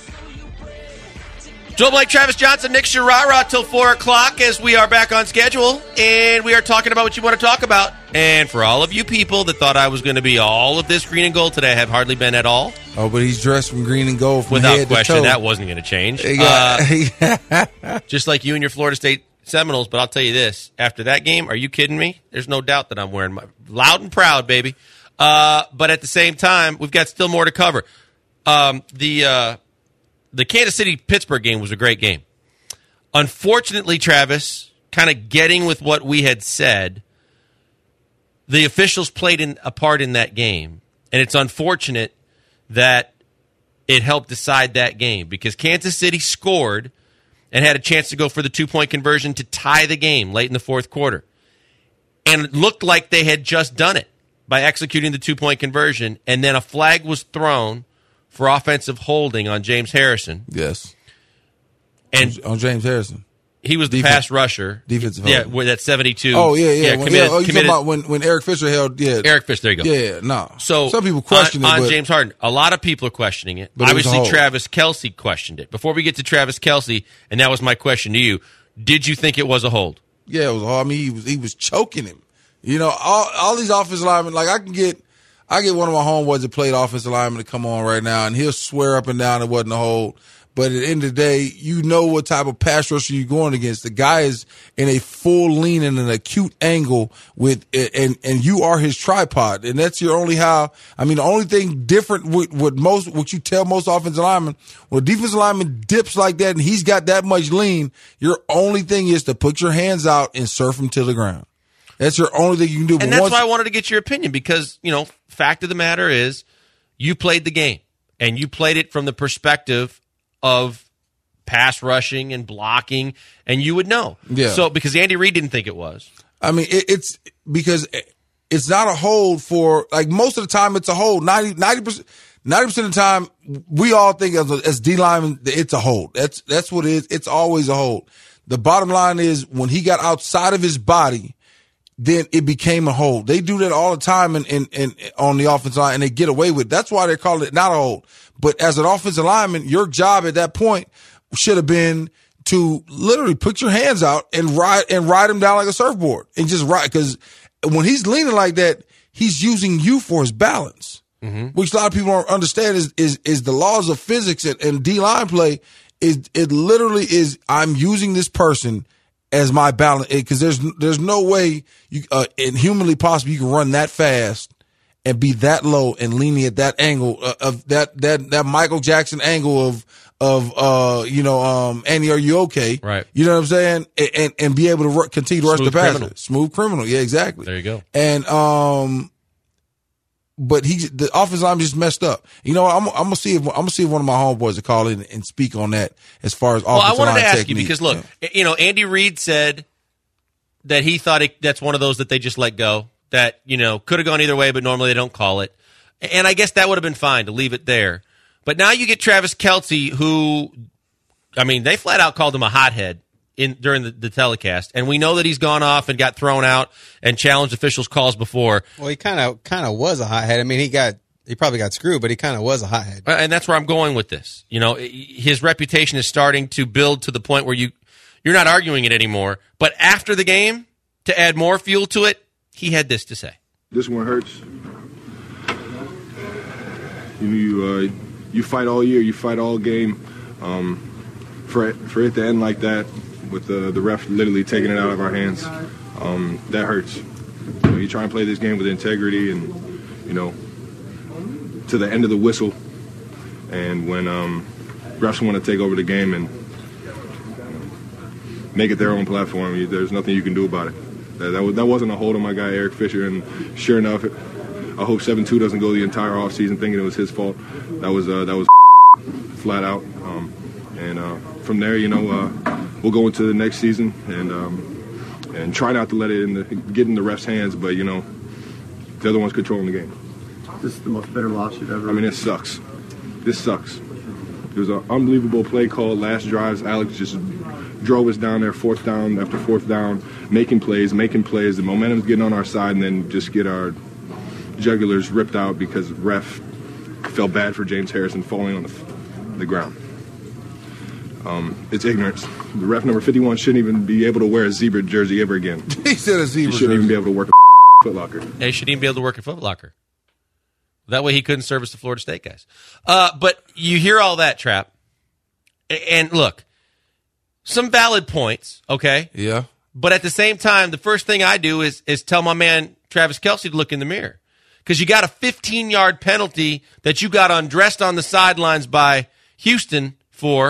Speaker 3: Joel Blank, Travis Johnson, Nick Sharara till four o'clock as we are back on schedule. And we are talking about what you want to talk about. And for all of you people that thought I was going to be all of this green and gold today, I have hardly been at all.
Speaker 5: Oh, but he's dressed from green and gold from
Speaker 3: Without
Speaker 5: head
Speaker 3: question,
Speaker 5: to toe.
Speaker 3: that wasn't going to change.
Speaker 5: Yeah.
Speaker 3: Uh, just like you and your Florida State Seminoles, but I'll tell you this. After that game, are you kidding me? There's no doubt that I'm wearing my loud and proud, baby. Uh, but at the same time, we've got still more to cover. Um, the uh, the Kansas City-Pittsburgh game was a great game. Unfortunately, Travis, kind of getting with what we had said, the officials played in, a part in that game. And it's unfortunate that it helped decide that game because Kansas City scored and had a chance to go for the two-point conversion to tie the game late in the fourth quarter. And it looked like they had just done it by executing the two-point conversion, and then a flag was thrown for offensive holding on James Harrison.
Speaker 5: Yes.
Speaker 3: And
Speaker 5: on James Harrison.
Speaker 3: He was the
Speaker 5: Defense,
Speaker 3: pass rusher.
Speaker 5: Defensive
Speaker 3: Yeah,
Speaker 5: holding.
Speaker 3: with that seventy-two.
Speaker 5: Oh, yeah, yeah.
Speaker 3: yeah
Speaker 5: when,
Speaker 3: committed,
Speaker 5: yeah oh, you
Speaker 3: committed,
Speaker 5: talking about when, when Eric Fisher held, yeah.
Speaker 3: Eric Fisher, there you go.
Speaker 5: Yeah, no.
Speaker 3: So
Speaker 5: some people question
Speaker 3: on,
Speaker 5: it.
Speaker 3: On
Speaker 5: but,
Speaker 3: James Harden, a lot of people are questioning it.
Speaker 5: But it was a
Speaker 3: Obviously,
Speaker 5: hold.
Speaker 3: Travis Kelce questioned it. Before we get to Travis Kelce, and that was my question to you, did you think it was a hold?
Speaker 5: Yeah, it was hard. I mean, he was he was choking him. You know, all all these offensive linemen, like I can get, I get one of my homeboys that played offensive lineman to come on right now, and he'll swear up and down it wasn't a hold. But at the end of the day, you know what type of pass rusher you're going against. The guy is in a full lean and an acute angle with, and and you are his tripod, and that's your only how. I mean, the only thing different with, with most, what you tell most offensive linemen, when a defensive lineman dips like that and he's got that much lean, your only thing is to put your hands out and surf him to the ground. That's your only thing you can do.
Speaker 3: And
Speaker 5: but
Speaker 3: that's
Speaker 5: once,
Speaker 3: why I wanted to get your opinion because, you know, fact of the matter is you played the game and you played it from the perspective of pass rushing and blocking, and you would know.
Speaker 5: Yeah.
Speaker 3: So, because Andy Reid didn't think it was.
Speaker 5: I mean, it, it's because it's not a hold for, like, most of the time it's a hold. ninety, ninety percent, ninety percent of the time, we all think as, as D linemen, it's a hold. That's, that's what it is. It's always a hold. The bottom line is when he got outside of his body, then it became a hold. They do that all the time in, in, in on the offensive line, and they get away with it. That's why they call it not a hold. But as an offensive lineman, your job at that point should have been to literally put your hands out and ride and ride him down like a surfboard and just ride. Because when he's leaning like that, he's using you for his balance, mm-hmm. which a lot of people don't understand is is is the laws of physics and, and D line play. Is it literally is I'm using this person as my balance, because there's there's no way you uh, and humanly possible you can run that fast and be that low and leaning at that angle uh, of that that that Michael Jackson angle of of uh you know um Andy, are you okay?
Speaker 3: Right.
Speaker 5: You know what I'm saying? And and, and be able to ru- continue to rush
Speaker 3: Smooth
Speaker 5: the passer.
Speaker 3: criminal.
Speaker 5: Smooth criminal. Yeah, exactly.
Speaker 3: There you go.
Speaker 5: And um. But he, the offensive line just messed up. You know, I'm, I'm gonna see if I'm gonna see if one of my homeboys will call in and speak on that as far as
Speaker 3: well,
Speaker 5: offensive line
Speaker 3: I wanted to ask
Speaker 5: technique.
Speaker 3: you because look, yeah. you know, Andy Reid said that he thought it, that's one of those that they just let go. That you know could have gone either way, but normally they don't call it. And I guess that would have been fine to leave it there. But now you get Travis Kelce, who, I mean, they flat out called him a hothead in during the, the telecast, and we know that he's gone off and got thrown out and challenged officials' calls before.
Speaker 6: Well, he kind of kind of was a hothead. I mean, he got he probably got screwed, but he kind of was a hothead.
Speaker 3: And that's where I'm going with this. You know, his reputation is starting to build to the point where you you're not arguing it anymore. But after the game, to add more fuel to it, he had this to say.
Speaker 10: This one hurts. You you uh, you fight all year, you fight all game. Um, for it, for it to end like that, with the the ref literally taking it out of our hands, um, that hurts. You know, you try and play this game with integrity and, you know, to the end of the whistle. And when um, refs want to take over the game and make it their own platform, you, there's nothing you can do about it. That, that, was, that wasn't a hold on my guy, Eric Fisher. And sure enough, it, I hope seven two doesn't go the entire offseason thinking it was his fault. That was uh, that was flat out. Um, and uh, from there, you know, uh, we'll go into the next season and um, and try not to let it in the, get in the refs' hands. But you know, the other one's controlling the game.
Speaker 11: This is the most bitter loss you've ever.
Speaker 10: I mean, it sucks. This sucks. It was an unbelievable play call. Last drives, Alex just drove us down there, fourth down after fourth down, making plays, making plays. The momentum's getting on our side, and then just get our jugulars ripped out because ref felt bad for James Harrison falling on the, the ground. Um, it's ignorance. The ref number fifty-one shouldn't even be able to wear a zebra jersey ever again.
Speaker 5: He said a zebra
Speaker 10: He shouldn't
Speaker 5: jersey.
Speaker 10: even be able to work a Foot Locker.
Speaker 3: He shouldn't even be able to work at Foot Locker. That way he couldn't service the Florida State guys. Uh, but you hear all that, Trap. And look, some valid points, okay?
Speaker 5: Yeah.
Speaker 3: But at the same time, the first thing I do is is tell my man Travis Kelce to look in the mirror. Because you got a fifteen-yard penalty that you got undressed on the sidelines by Houston for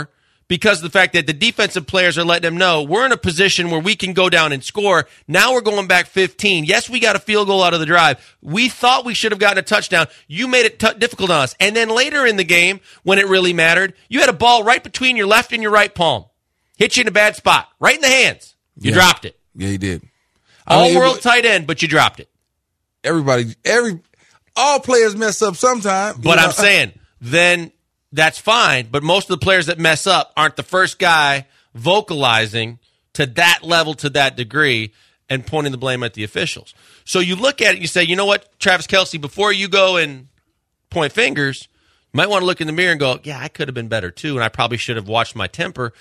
Speaker 3: because of the fact that the defensive players are letting them know we're in a position where we can go down and score. Now we're going back fifteen. Yes, we got a field goal out of the drive. We thought we should have gotten a touchdown. You made it t- difficult on us. And then later in the game, when it really mattered, you had a ball right between your left and your right palm. Hit you in a bad spot, right in the hands. You
Speaker 5: yeah.
Speaker 3: dropped it.
Speaker 5: Yeah, he did.
Speaker 3: All
Speaker 5: I mean,
Speaker 3: world
Speaker 5: it,
Speaker 3: tight end, but you dropped it.
Speaker 5: Everybody, every, all players mess up sometime.
Speaker 3: But
Speaker 5: know?
Speaker 3: I'm saying, then that's fine. But most of the players that mess up aren't the first guy vocalizing to that level, to that degree, and pointing the blame at the officials. So you look at it, you say, you know what, Travis Kelce, before you go and point fingers, you might want to look in the mirror and go, yeah, I could have been better too, and I probably should have watched my temper.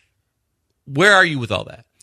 Speaker 3: Where are you with all that?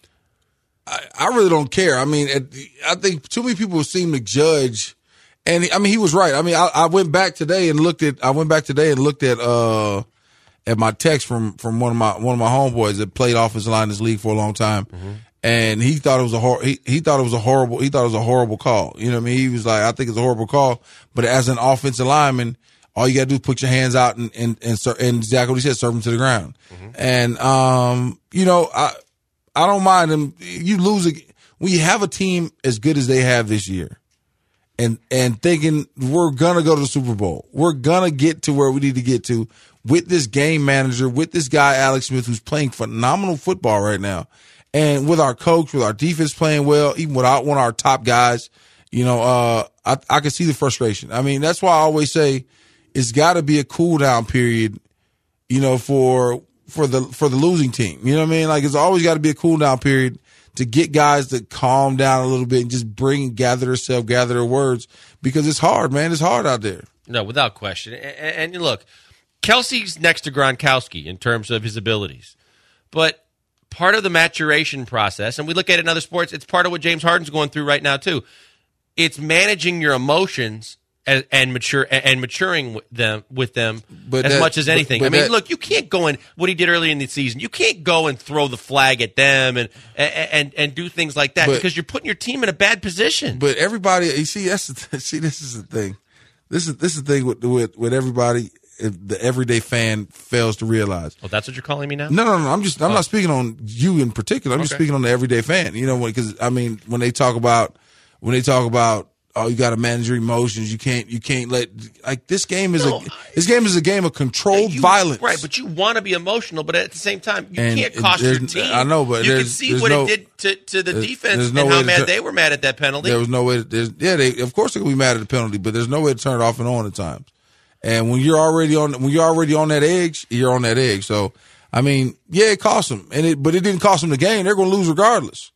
Speaker 5: I, I really don't care. I mean, I think too many people seem to judge. And I mean, he was right. I mean, I, I went back today and looked at. I went back today and looked at uh, at my text from from one of my one of my homeboys that played offensive line in this league for a long time, mm-hmm. and he thought it was a hor- he, he thought it was a horrible he thought it was a horrible call. You know what I mean? He was like, I think it's a horrible call. But as an offensive lineman, all you got to do is put your hands out and and and, and exactly what he said, serve them to the ground. Mm-hmm. And um, you know, I I don't mind him. You lose a, when you have a team as good as they have this year. And and thinking we're gonna go to the Super Bowl, we're gonna get to where we need to get to with this game manager, with this guy Alex Smith, who's playing phenomenal football right now, and with our coach, with our defense playing well, even without one of our top guys, you know, uh, I I can see the frustration. I mean, that's why I always say it's got to be a cool down period, you know, for for the for the losing team. You know what I mean? Like it's always got to be a cool down period to get guys to calm down a little bit and just bring, gather themselves, gather their words, because it's hard, man. It's hard out there.
Speaker 3: No, without question. And, and look, Kelsey's next to Gronkowski in terms of his abilities. But part of the maturation process, and we look at it in other sports, it's part of what James Harden's going through right now too. It's managing your emotions and, and mature and maturing with them with them
Speaker 5: but
Speaker 3: as
Speaker 5: that,
Speaker 3: much as anything.
Speaker 5: But, but
Speaker 3: I mean,
Speaker 5: that,
Speaker 3: look, you can't go in what he did early in the season. You can't go and throw the flag at them and and and do things like that, but, because you're putting your team in a bad position.
Speaker 5: But everybody, you see, that's the, see, this is the thing. This is this is the thing with with, with everybody. If the everyday fan fails to realize.
Speaker 3: Oh, that's what you're calling me now?
Speaker 5: No, no, no. I'm just I'm oh. not speaking on you in particular. I'm okay. just speaking on the everyday fan. You know, because I mean, when they talk about when they talk about. Oh, you got to manage your emotions. You can't. You can't let like this game is no, a this game is a game of controlled
Speaker 3: you,
Speaker 5: violence.
Speaker 3: Right, but you want to be emotional, but at the same time, you
Speaker 5: and
Speaker 3: can't cost your team.
Speaker 5: I know, but
Speaker 3: you can see what no, it did to, to the defense
Speaker 5: no
Speaker 3: and how mad
Speaker 5: tur-
Speaker 3: they were mad at that penalty.
Speaker 5: There was no way. To, there's, yeah, they of course they can be mad at the penalty, but there's no way to turn it off and on at times. And when you're already on when you're already on that edge, you're on that edge. So I mean, yeah, it cost them, and it but it didn't cost them the game. They're going to lose regardless.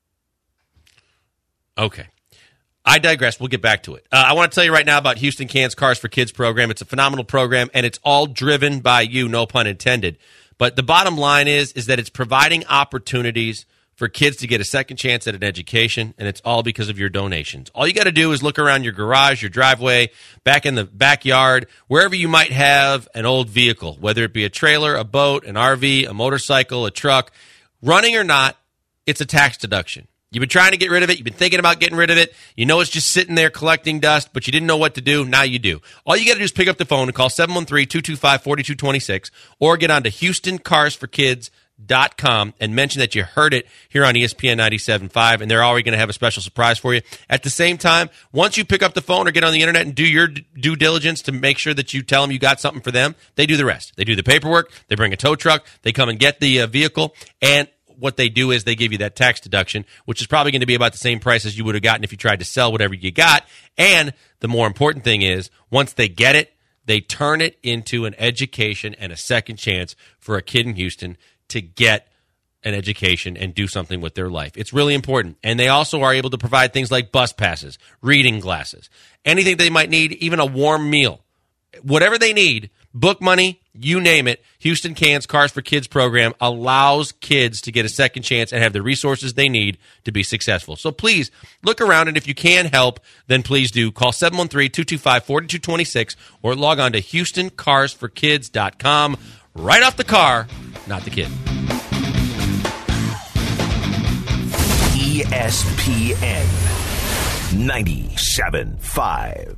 Speaker 3: Okay. I digress. We'll get back to it. Uh, I want to tell you right now about Houston Can's Cars for Kids program. It's a phenomenal program, and it's all driven by you, no pun intended. But the bottom line is, is that it's providing opportunities for kids to get a second chance at an education, and it's all because of your donations. All you got to do is look around your garage, your driveway, back in the backyard, wherever you might have an old vehicle, whether it be a trailer, a boat, an R V, a motorcycle, a truck. Running or not, it's a tax deduction. You've been trying to get rid of it. You've been thinking about getting rid of it. You know it's just sitting there collecting dust, but you didn't know what to do. Now you do. All you got to do is pick up the phone and call seven one three, two two five, four two two six or get on to Houston Cars for Kids dot com and mention that you heard it here on E S P N ninety-seven point five, and they're already going to have a special surprise for you. At the same time, once you pick up the phone or get on the internet and do your due diligence to make sure that you tell them you got something for them, they do the rest. They do the paperwork. They bring a tow truck. They come and get the uh, vehicle, and what they do is they give you that tax deduction, which is probably going to be about the same price as you would have gotten if you tried to sell whatever you got. And the more important thing is, once they get it, they turn it into an education and a second chance for a kid in Houston to get an education and do something with their life. It's really important. And they also are able to provide things like bus passes, reading glasses, anything they might need, even a warm meal. Whatever they need, book money, you name it, Houston Can's Cars for Kids program allows kids to get a second chance and have the resources they need to be successful. So please look around, and if you can help, then please do. Call seven one three, two two five, four two two six or log on to Houston Cars for Kids dot com. Right off the car, not the kid.
Speaker 1: E S P N ninety-seven point five.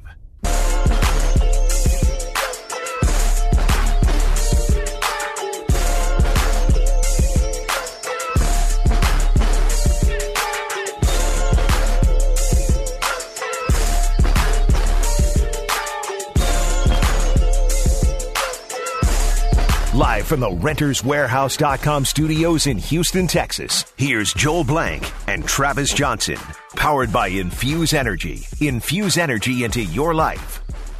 Speaker 1: Live from the Renters Warehouse dot com studios in Houston, Texas, here's Joel Blank and Travis Johnson. Powered by Infuse Energy. Infuse energy into your life.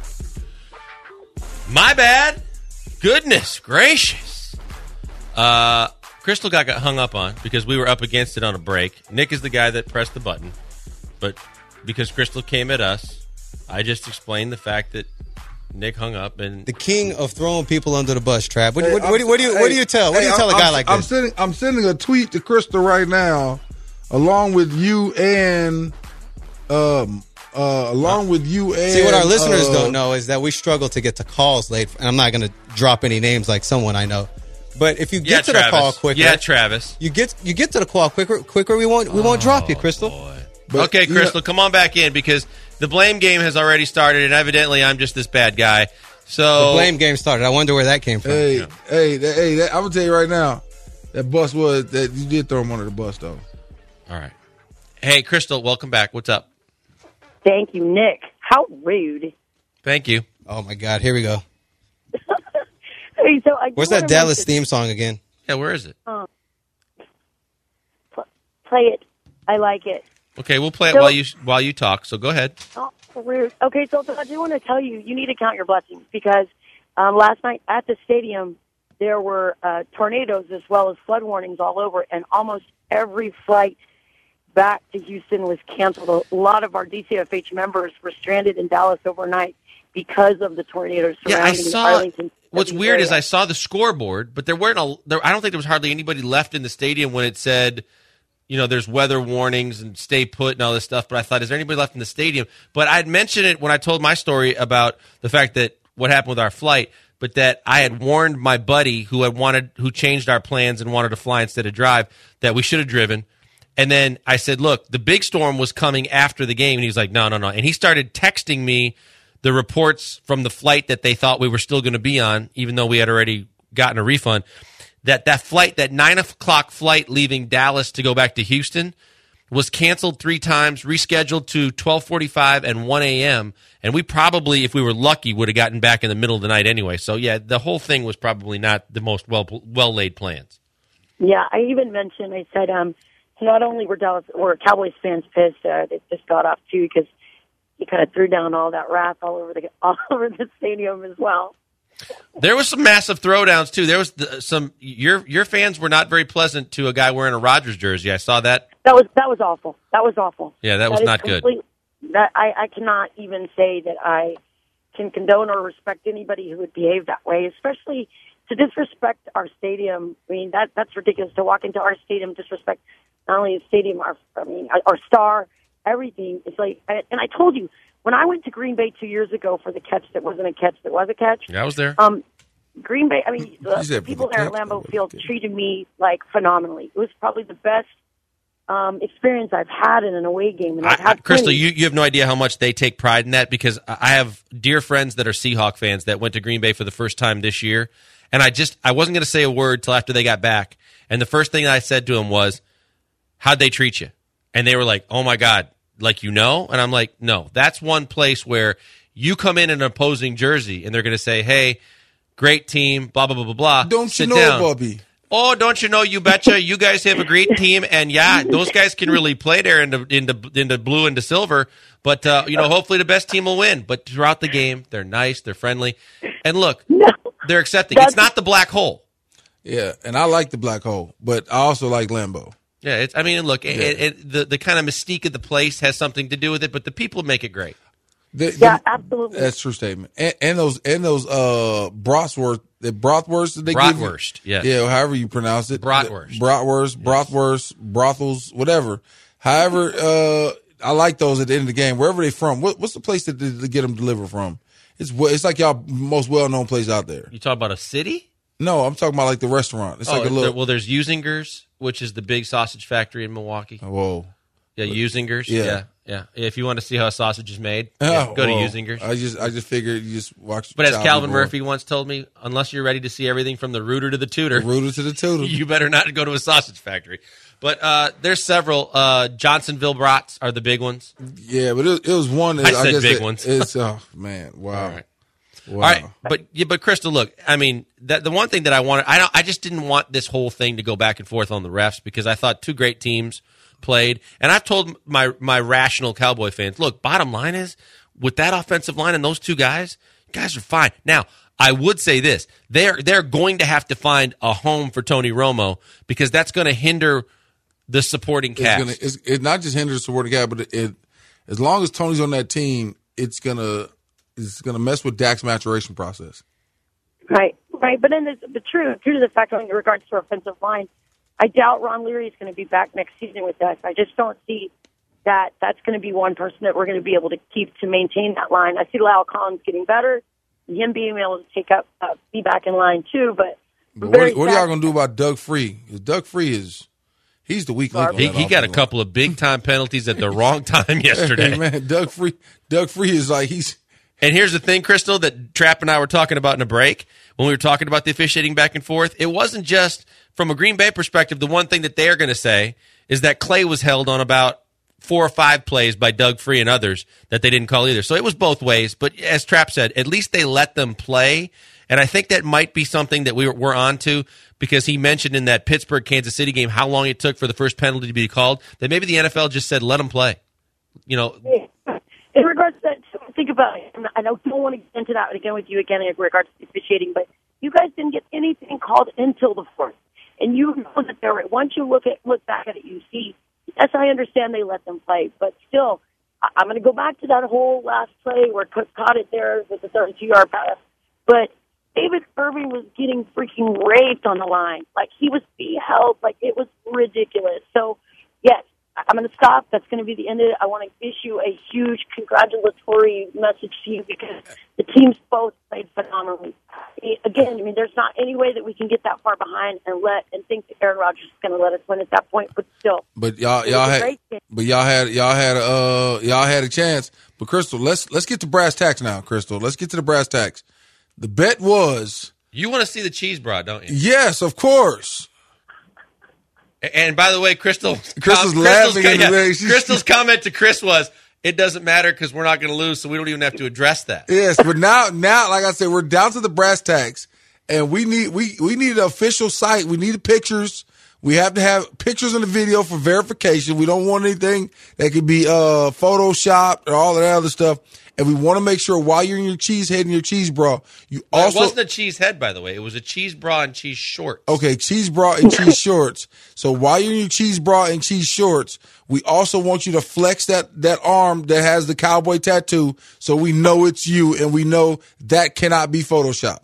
Speaker 3: My bad. Goodness gracious. Uh, Crystal got, got hung up on because we were up against it on a break. Nick is the guy that pressed the button. But because Crystal came at us, I just explained the fact that Nick hung up. And
Speaker 6: the king of throwing people under the bus, Trav. What,
Speaker 5: Hey,
Speaker 6: what, what, what do you what do you tell? What
Speaker 5: hey,
Speaker 6: do you tell
Speaker 5: I'm,
Speaker 6: a guy
Speaker 5: I'm,
Speaker 6: like
Speaker 5: I'm
Speaker 6: this?
Speaker 5: Sending, I'm sending a tweet to Crystal right now, along with you and um uh along with you and
Speaker 6: See, what our listeners
Speaker 5: uh,
Speaker 6: don't know is that we struggle to get to calls late, and I'm not going to drop any names like someone I know. But if you get
Speaker 3: Yeah,
Speaker 6: to
Speaker 3: Travis.
Speaker 6: the call quicker,
Speaker 3: Yeah, Travis.
Speaker 6: you get you get to the call quicker. Quicker, we won't we won't drop you, Crystal.
Speaker 5: But,
Speaker 3: okay,
Speaker 5: you know-
Speaker 3: Crystal, come on back in because the blame game has already started, and evidently I'm just this bad guy. So
Speaker 6: The blame game started. I wonder where that came from.
Speaker 5: Hey, hey, that, hey! That, I'm gonna tell you right now, that bus was that you did throw him under the bus though.
Speaker 3: All right. Hey, Crystal, welcome back. What's up?
Speaker 9: Thank you, Nick. How rude.
Speaker 3: Thank you.
Speaker 6: Oh my God, here we go.
Speaker 9: Hey, so I
Speaker 6: Where's
Speaker 9: do
Speaker 6: that
Speaker 9: wanna
Speaker 6: Dallas
Speaker 9: mention-
Speaker 6: theme song again?
Speaker 3: Yeah, where is it?
Speaker 9: Uh, pl- play it. I like it.
Speaker 3: Okay, we'll play it
Speaker 9: So-
Speaker 3: while you while you talk. So go ahead.
Speaker 9: Oh, rude. Okay, so I do want to tell you, you need to count your blessings because um, last night at the stadium, there were uh, tornadoes as well as flood warnings all over, and almost every flight back to Houston was canceled. A lot of our D C F H members were stranded in Dallas overnight because of the tornadoes
Speaker 3: Yeah, I
Speaker 9: surrounding
Speaker 3: saw.
Speaker 9: Arlington.
Speaker 3: What's
Speaker 9: W
Speaker 3: weird
Speaker 9: area.
Speaker 3: is I saw the scoreboard, but there weren't a. There, I don't think there was hardly anybody left in the stadium when it said, you know, there's weather warnings and stay put and all this stuff. But I thought, is there anybody left in the stadium? But I'd mentioned it when I told my story about the fact that what happened with our flight, but that I had warned my buddy who had wanted, who changed our plans and wanted to fly instead of drive, that we should have driven. And then I said, look, the big storm was coming after the game. And he was like, no, no, no. And he started texting me the reports from the flight that they thought we were still going to be on, even though we had already gotten a refund, that that flight, that nine o'clock flight leaving Dallas to go back to Houston was canceled three times, rescheduled to twelve forty-five and one a.m. And we probably, if we were lucky, would have gotten back in the middle of the night anyway. So, yeah, the whole thing was probably not the most well well laid plans.
Speaker 9: Yeah, I even mentioned, I said, um, not only were Dallas or Cowboys fans pissed, uh, they just got off too because he kind of threw down all that wrath all over the all over the stadium as well.
Speaker 3: There was some massive throwdowns too. There was the, some your your fans were not very pleasant to a guy wearing a Rodgers jersey. I saw that.
Speaker 9: That was that was awful. That was awful.
Speaker 3: Yeah, that was
Speaker 9: is
Speaker 3: not good.
Speaker 9: complete- That I, I cannot even say that I can condone or respect anybody who would behave that way, especially to disrespect our stadium. I mean, that that's ridiculous to walk into our stadium, disrespect not only the stadium, our I mean, our star, everything. It's like, and I told you when I went to Green Bay two years ago for the catch that wasn't a catch that was a catch.
Speaker 3: Yeah, I was there.
Speaker 9: Um, Green Bay. I mean, the,
Speaker 5: said
Speaker 9: the
Speaker 5: for
Speaker 9: people
Speaker 5: the
Speaker 9: there at
Speaker 5: catch,
Speaker 9: Lambeau Field treated me like phenomenally. It was probably the best um, experience I've had in an away game. And I've
Speaker 3: I,
Speaker 9: had
Speaker 3: I, Crystal,
Speaker 9: plenty.
Speaker 3: you, you have no idea how much they take pride in that because I have dear friends that are Seahawk fans that went to Green Bay for the first time this year. And I just, I wasn't going to say a word till after they got back. And the first thing I said to them was, how'd they treat you? And they were like, oh my God, like, you know? And I'm like, no, that's one place where you come in an opposing jersey and they're going to say, hey, great team, blah, blah, blah, blah, blah.
Speaker 5: Don't
Speaker 3: Sit
Speaker 5: you know,
Speaker 3: down.
Speaker 5: Bobby?
Speaker 3: Oh, don't you know? You betcha. You guys have a great team, and yeah, those guys can really play there in the in the in the blue and the silver. But uh, you know, hopefully the best team will win. But throughout the game, they're nice, they're friendly, and look,
Speaker 9: No.
Speaker 3: they're accepting. It's not the black hole.
Speaker 5: Yeah, and I like the black hole, but I also like Lambeau.
Speaker 3: Yeah, it's, I mean, look,
Speaker 5: Yeah.
Speaker 3: it, it, the the kind of mystique of the place has something to do with it, but the people make it great.
Speaker 5: The- the-
Speaker 9: Yeah, absolutely.
Speaker 5: That's a true statement. And, and those and those uh brothworth the brothwurst that they
Speaker 3: Bratwurst,
Speaker 5: give you.
Speaker 3: yes.
Speaker 5: Yeah, however you pronounce it.
Speaker 3: Bratwurst.
Speaker 5: Bratwurst, brothwurst, brothels, whatever. However, uh I like those at the end of the game. Wherever they from. What, what's the place that they, they get them delivered from? It's it's like y'all most well known place out there.
Speaker 3: You talk about a city?
Speaker 5: No, I'm talking about like the restaurant. It's
Speaker 3: Oh,
Speaker 5: like a little.
Speaker 3: well, there's Usinger's, which is the big sausage factory in Milwaukee.
Speaker 5: Whoa.
Speaker 3: Yeah, Usinger's.
Speaker 5: Yeah.
Speaker 3: Yeah. yeah, If you want to see how a sausage is made, yeah,
Speaker 5: Oh,
Speaker 3: go to
Speaker 5: whoa.
Speaker 3: Usinger's.
Speaker 5: I just I just figured you just watch.
Speaker 3: But as
Speaker 5: Child
Speaker 3: Calvin
Speaker 5: Before.
Speaker 3: Murphy once told me, unless you're ready to see everything from the rooter to the tutor,
Speaker 5: The rooter to the tutor.
Speaker 3: you better not go to a sausage factory. But uh, there's several. Uh, Johnsonville brats are the big ones.
Speaker 5: Yeah, but it, it was one. That,
Speaker 3: I said
Speaker 5: guess
Speaker 3: big
Speaker 5: that-
Speaker 3: ones.
Speaker 5: It's oh man, wow.
Speaker 3: All right.
Speaker 5: Wow.
Speaker 3: All right, but yeah, but Crystal, look, I mean, that, the one thing that I wanted, I don't, I just didn't want this whole thing to go back and forth on the refs because I thought two great teams played, and I've told my my rational Cowboy fans, look, bottom line is with that offensive line and those two guys, guys are fine. Now, I would say this: they're they're going to have to find a home for Tony Romo because that's going to hinder the supporting cast.
Speaker 5: It's, gonna, it's it not just hinder the supporting cast, but it, it as long as Tony's on that team, it's gonna it's gonna mess with Dak's maturation process.
Speaker 9: Right, right. But then the, the true, true to the fact in regards to offensive line, I doubt Ron Leary is going to be back next season with us. I just don't see that that's going to be one person that we're going to be able to keep to maintain that line. I see Lyle Collins getting better, and him being able to take up, uh, be back in line too. But,
Speaker 5: but what, what are y'all going to do about Doug Free? Because Doug Free is he's the weak link.
Speaker 3: He, he got a couple of big time penalties at the wrong time yesterday.
Speaker 5: Hey, man, Doug Free, Doug Free is like he's.
Speaker 3: And here's the thing, Crystal, that Trapp and I were talking about in a break when we were talking about the officiating back and forth. It wasn't just from a Green Bay perspective. The one thing that they're going to say is that Clay was held on about four or five plays by Doug Free and others that they didn't call either. So it was both ways. But as Trapp said, at least they let them play. And I think that might be something that we were, we're on to because he mentioned in that Pittsburgh-Kansas City game how long it took for the first penalty to be called, that maybe the N F L just said, let them play. You know.
Speaker 9: In regards to that, think about it, and I don't want to get into that again with you again in regards to officiating, but you guys didn't get anything called until the fourth. And you know that there, once you look at look back at it, you see, yes, I understand they let them play, but still, I'm going to go back to that whole last play where Cook caught it there with the thirty-two-yard pass. But David Irving was getting freaking raped on the line. Like, he was being held. Like, it was ridiculous. So, yes, I'm going to stop. That's going to be the end of it. I want to issue a huge congratulatory message to you because the teams both played phenomenally. Again, I mean, there's not any way that we can get that far behind and let and think that Aaron Rodgers is going to let us win at that point. But still,
Speaker 5: but y'all, y'all had, but y'all had, y'all had, uh, y'all had a chance. But Crystal, let's let's get to brass tacks now, Crystal. Let's get to the brass tacks. The bet was
Speaker 3: you want to see the cheese broad, don't you?
Speaker 5: Yes, of course.
Speaker 3: And by the way, Crystal,
Speaker 5: Crystal's
Speaker 3: com-
Speaker 5: laughing.
Speaker 3: Crystal's,
Speaker 5: in the way.
Speaker 3: Crystal's comment to Chris was, "It doesn't matter because we're not going to lose, so we don't even have to address that."
Speaker 5: Yes, but now, now, like I said, we're down to the brass tacks, and we need we we need an official site. We need pictures. We have to have pictures and the video for verification. We don't want anything that could be uh, photoshopped or all of that other stuff. And we want to make sure while you're in your cheese head and your cheese bra, you
Speaker 3: well,
Speaker 5: also.
Speaker 3: It wasn't a cheese head, by the way. It was a cheese bra and cheese shorts.
Speaker 5: Okay, cheese bra and cheese shorts. So while you're in your cheese bra and cheese shorts, we also want you to flex that, that arm that has the cowboy tattoo so we know it's you and we know that cannot be Photoshopped.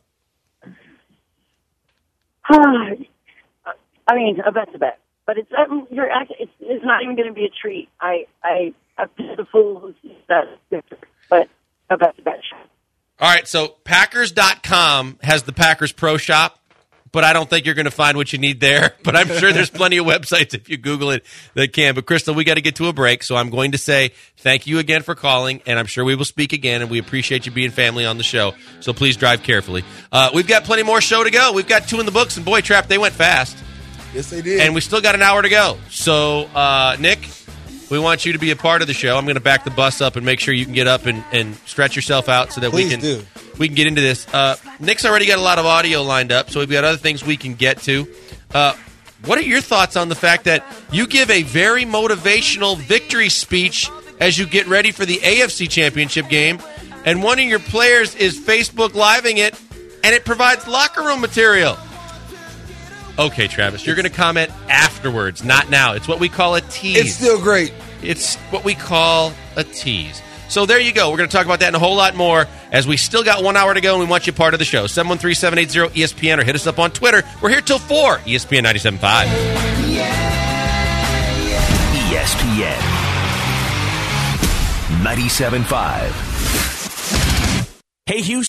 Speaker 9: I mean, a bet's a bet. But it's, um, you're actually, it's, it's not even going to be a treat. I, I, I'm the fool who sees that. But a bet's a bet.
Speaker 3: All right, so Packers dot com has the Packers Pro Shop, but I don't think you're going to find what you need there. But I'm sure there's plenty of websites, if you Google it, that can. But, Crystal, we got to get to a break, so I'm going to say thank you again for calling, and I'm sure we will speak again, and we appreciate you being family on the show. So please drive carefully. Uh, we've got plenty more show to go. We've got two in the books, and boy, Trap, they went fast.
Speaker 5: Yes, they did.
Speaker 3: And we still got an hour to go. So, uh, Nick, we want you to be a part of the show. I'm going to back the bus up and make sure you can get up and, and stretch yourself out so that
Speaker 6: Please
Speaker 3: we can
Speaker 6: do.
Speaker 3: we can get into this. Uh, Nick's already got a lot of audio lined up, so we've got other things we can get to. Uh, what are your thoughts on the fact that you give a very motivational victory speech as you get ready for the A F C Championship game, and one of your players is Facebook Living it, and it provides locker room material? Okay, Travis, you're going to comment afterwards, not now. It's what we call a tease.
Speaker 5: It's still great.
Speaker 3: It's what we call a tease. So there you go. We're going to talk about that and a whole lot more as we still got one hour to go and we want you part of the show. seven one three, seven eight zero, E S P N or hit us up on Twitter. We're here till four. E S P N ninety-seven point five.
Speaker 1: E S P N ninety-seven point five. Hey, Houston.